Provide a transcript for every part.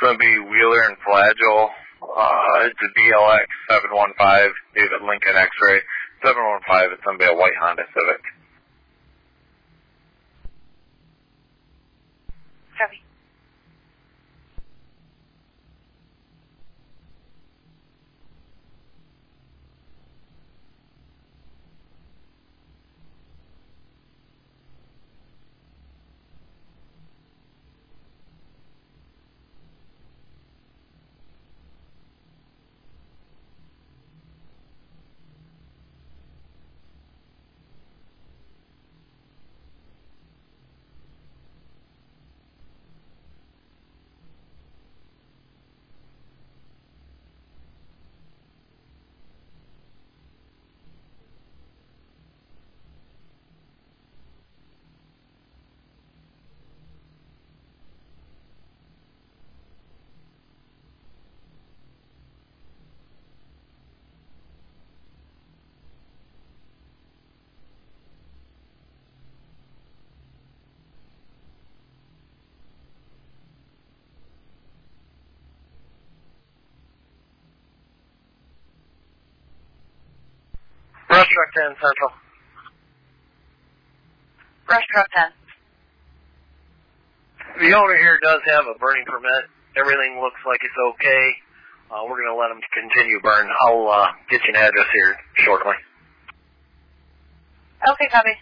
going to be Wheeler and Flagel. It's a DLX 715 David Lincoln X-Ray 715. It's going to be a white Honda Civic. Copy. Brush Truck 10 Central. Brush Truck 10. The owner here does have a burning permit. Everything looks like it's okay. We're going to let him continue burn. I'll get you an address here shortly. Okay, copy.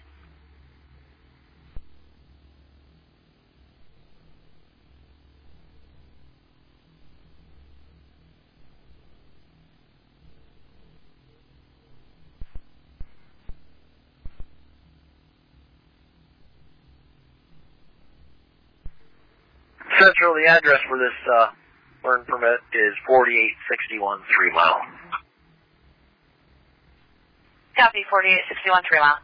Central, the address for this burn permit is 4861 3 Mile. Copy, 4861 3 Mile.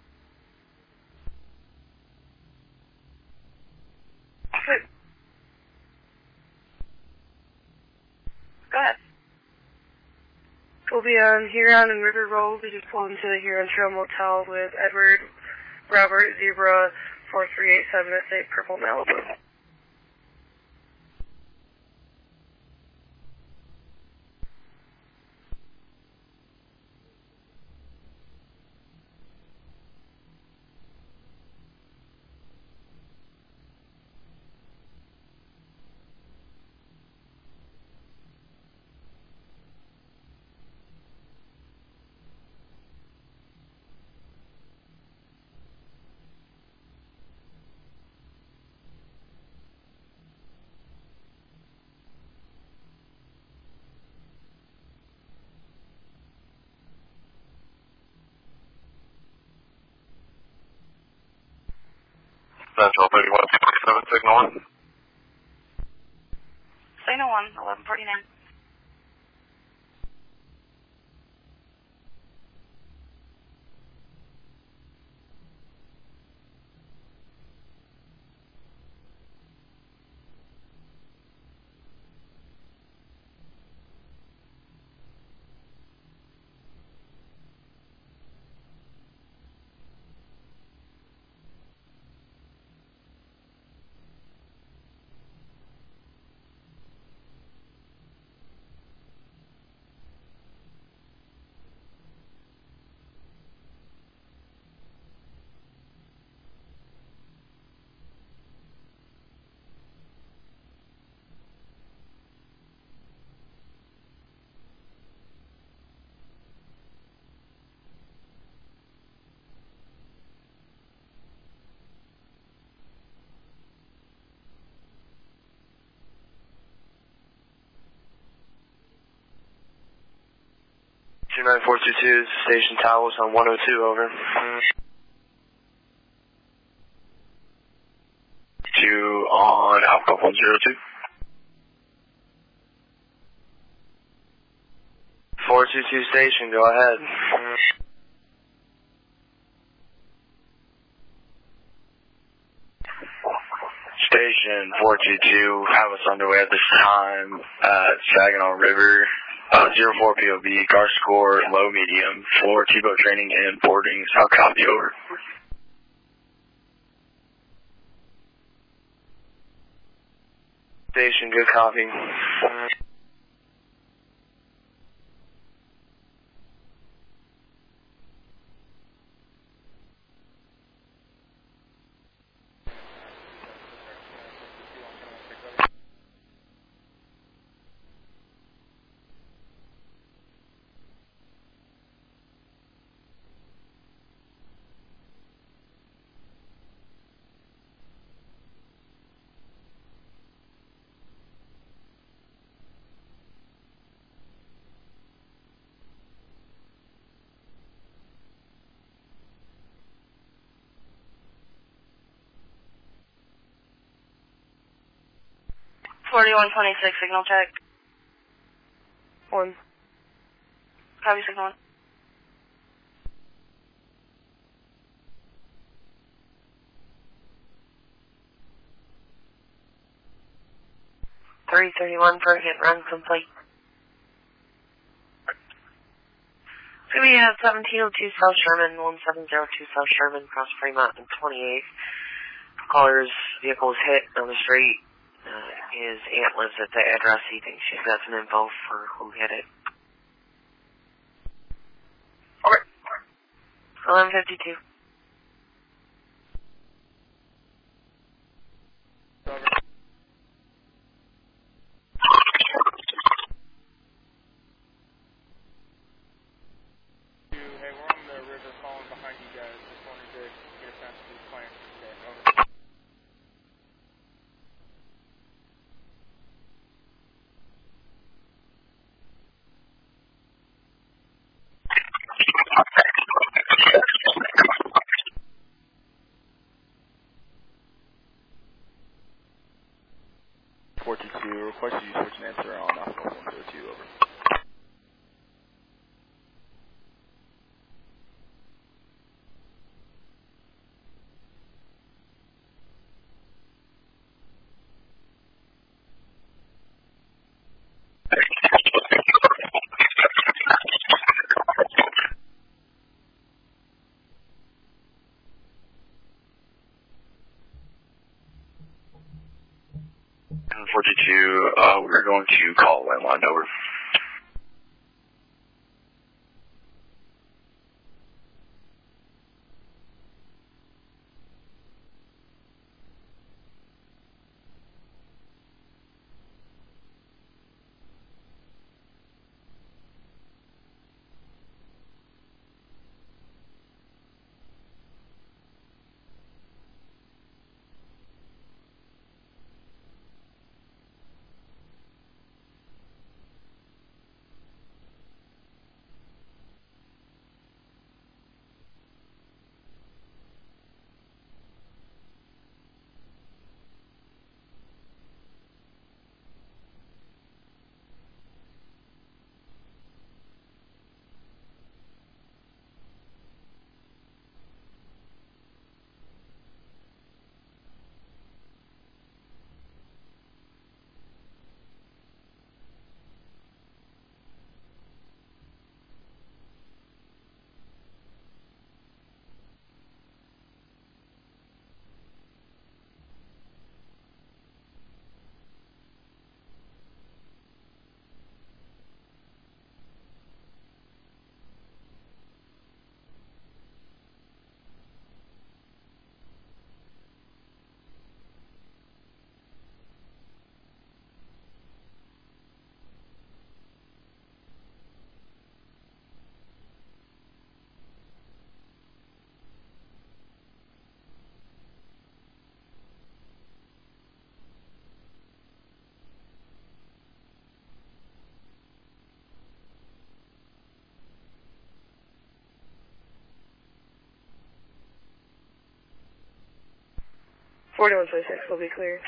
Go ahead. We'll be on Huron and River Road. We just pulled into the Huron Trail Motel with Edward Robert Zebra 4387 at 8 Purple Malibu. Central 3127, Signal 1. Signal 1, 1149. Two 9422, Station Towers on 102, over. 2 on Alpha 102. 422 Station, go ahead. Station 422, have us underway at this time at Saginaw River. 04 POV, car score, low medium, for T-boat training and boarding. I'll copy, over. station, good copy. 4126, signal check. 1. Copy, signal 1. .331 for a hit run complete. So we have 1702 South Sherman, 1702 South Sherman, across Fremont and 28th. Caller's vehicle was hit on the street. His aunt lives at the address. He thinks she's got some info for who hit it. Over. 1152. Hey, we're on the river falling behind you guys. Just wanted to get a sense of your plans for today. Over. 422, request you switch an answer on Oscar 102, over. And 42, we're going to call landline, over. .4126 will be clear.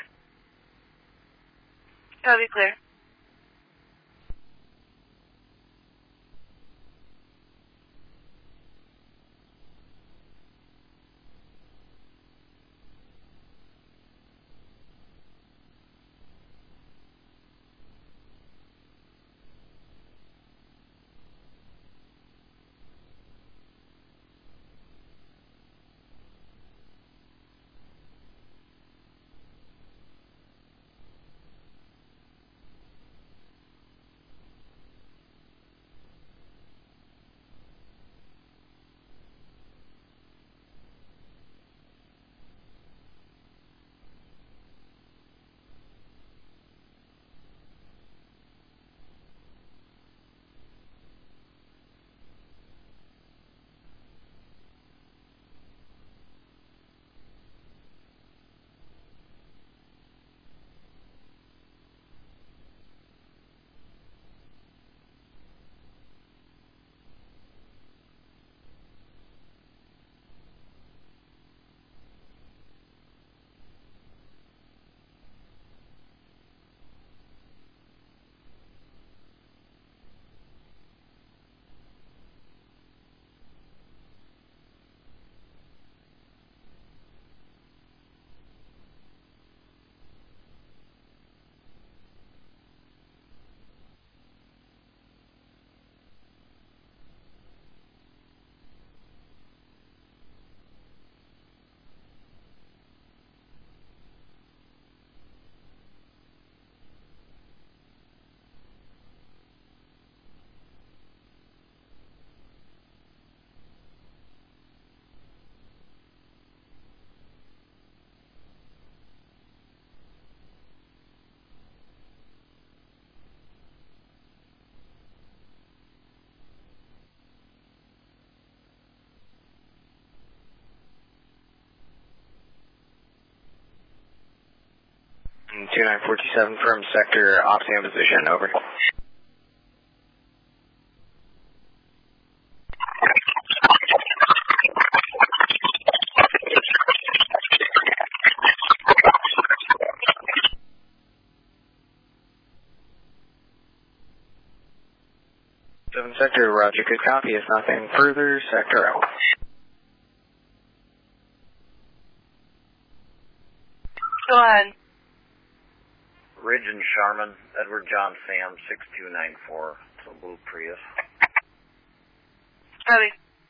Copy, clear. 2947 from sector Opsium position, over. Sector, roger, good copy. If nothing further, sector out. Go ahead. Ridge and Sharman, Edward John Sam, 6294. It's a blue Prius. Copy.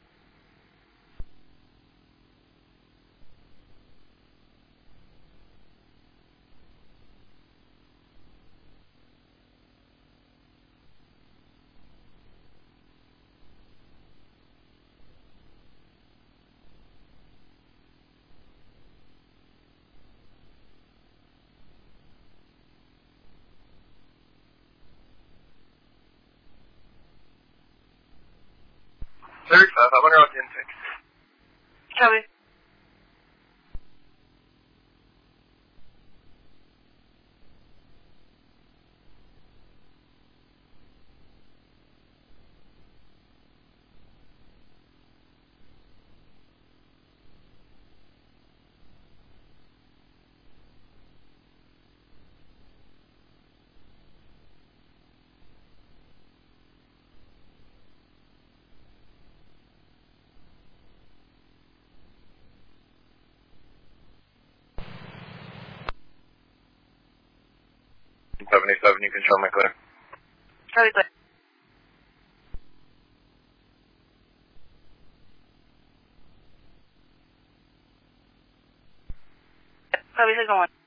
I'm on route to intake. Copy. .77, you can show me clear. Copy, clear. Copy, signal 1.